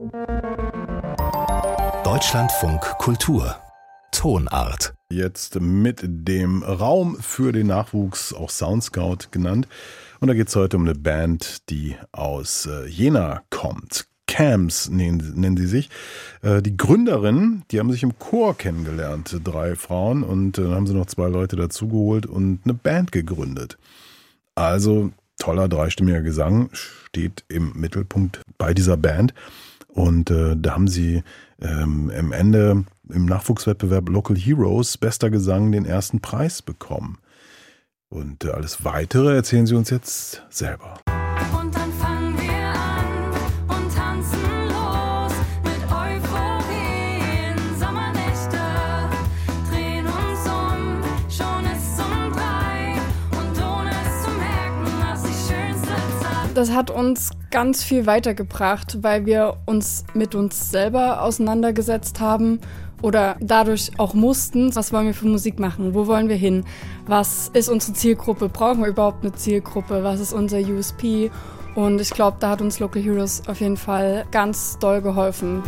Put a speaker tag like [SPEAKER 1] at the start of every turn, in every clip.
[SPEAKER 1] Deutschlandfunk Kultur Tonart.
[SPEAKER 2] Jetzt mit dem Raum für den Nachwuchs, auch Soundscout genannt. Und da geht es heute um eine Band, die aus Jena kommt. Camps nennen sie sich. Die Gründerinnen, die haben sich im Chor kennengelernt, 3 Frauen. Und dann haben sie noch 2 Leute dazugeholt und eine Band gegründet. Also toller dreistimmiger Gesang steht im Mittelpunkt bei dieser Band. Und da haben sie am Ende im Nachwuchswettbewerb Local Heroes bester Gesang den ersten Preis bekommen. Und alles Weitere erzählen sie uns jetzt selber.
[SPEAKER 3] Und dann fangen wir an und tanzen los mit Euphorie in Sommernächte. Drehen uns um, schon ist um 3 und ohne es zu merken, was die schönste Zeit.
[SPEAKER 4] Das hat uns ganz viel weitergebracht, weil wir uns mit uns selber auseinandergesetzt haben oder dadurch auch mussten, was wollen wir für Musik machen, wo wollen wir hin, was ist unsere Zielgruppe, brauchen wir überhaupt eine Zielgruppe, was ist unser USP, und ich glaube, da hat uns Local Heroes auf jeden Fall ganz doll geholfen.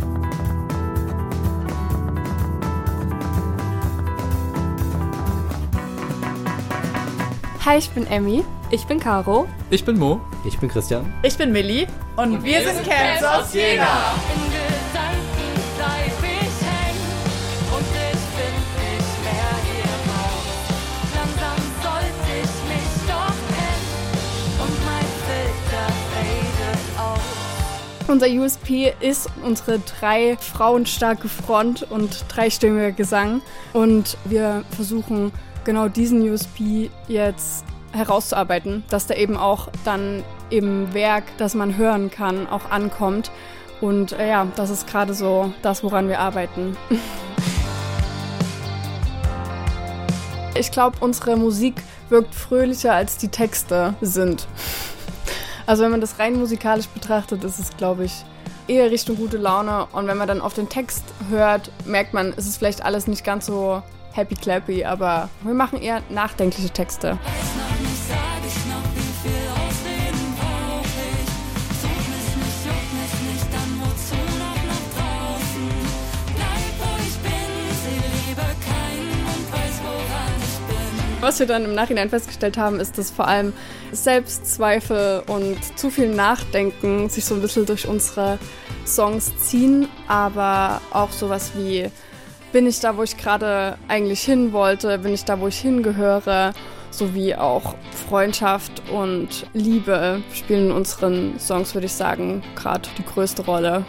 [SPEAKER 5] Hi, ich bin Emmy.
[SPEAKER 6] Ich bin Caro.
[SPEAKER 7] Ich bin Mo.
[SPEAKER 8] Ich bin Christian.
[SPEAKER 6] Ich bin Milli. Und wir sind Camps aus Jena.
[SPEAKER 3] In Gedanken bleib ich hängen und ich find nicht mehr hier raus. Langsam sollte ich mich doch kennen und mein Filter fadet aus.
[SPEAKER 4] Unser USP ist unsere 3 frauenstarke Front und 3-stimmiger Gesang, und wir versuchen genau diesen USP jetzt herauszuarbeiten, dass der eben auch dann im Werk, das man hören kann, auch ankommt. Und ja, das ist gerade so das, woran wir arbeiten. Ich glaube, unsere Musik wirkt fröhlicher, als die Texte sind. Also wenn man das rein musikalisch betrachtet, ist es, glaube ich, eher Richtung gute Laune. Und wenn man dann auf den Text hört, merkt man, ist es vielleicht alles nicht ganz so happy clappy, aber wir machen eher nachdenkliche Texte. Was wir dann im Nachhinein festgestellt haben, ist, dass vor allem Selbstzweifel und zu viel Nachdenken sich so ein bisschen durch unsere Songs ziehen, aber auch sowas wie: Bin ich da, wo ich gerade eigentlich hin wollte? Bin ich da, wo ich hingehöre? Sowie auch Freundschaft und Liebe spielen in unseren Songs, würde ich sagen, gerade die größte Rolle.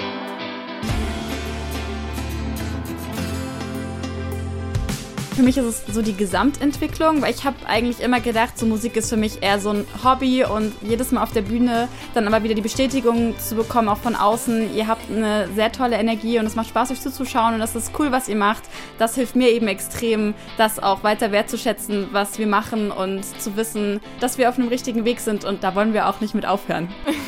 [SPEAKER 6] Für mich ist es so die Gesamtentwicklung, weil ich habe eigentlich immer gedacht, so Musik ist für mich eher so ein Hobby, und jedes Mal auf der Bühne dann aber wieder die Bestätigung zu bekommen, auch von außen: Ihr habt eine sehr tolle Energie und es macht Spaß, euch zuzuschauen, und das ist cool, was ihr macht. Das hilft mir eben extrem, das auch weiter wertzuschätzen, was wir machen, und zu wissen, dass wir auf einem richtigen Weg sind, und da wollen wir auch nicht mit aufhören.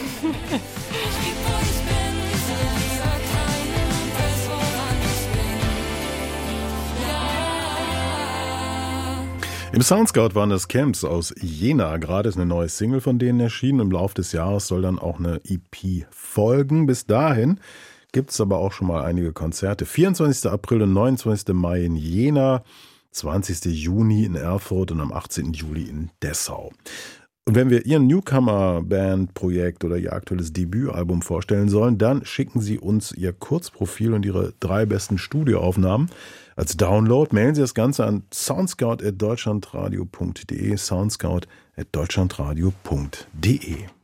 [SPEAKER 2] Im Soundscout waren das Camps aus Jena. Gerade ist eine neue Single von denen erschienen. Im Laufe des Jahres soll dann auch eine EP folgen. Bis dahin gibt es aber auch schon mal einige Konzerte. 24. April und 29. Mai in Jena, 20. Juni in Erfurt und am 18. Juli in Dessau. Und wenn wir Ihr Newcomer-Band-Projekt oder Ihr aktuelles Debütalbum vorstellen sollen, dann schicken Sie uns Ihr Kurzprofil und Ihre 3 besten Studioaufnahmen als Download. Mailen Sie das Ganze an soundscout@deutschlandradio.de, soundscout@deutschlandradio.de.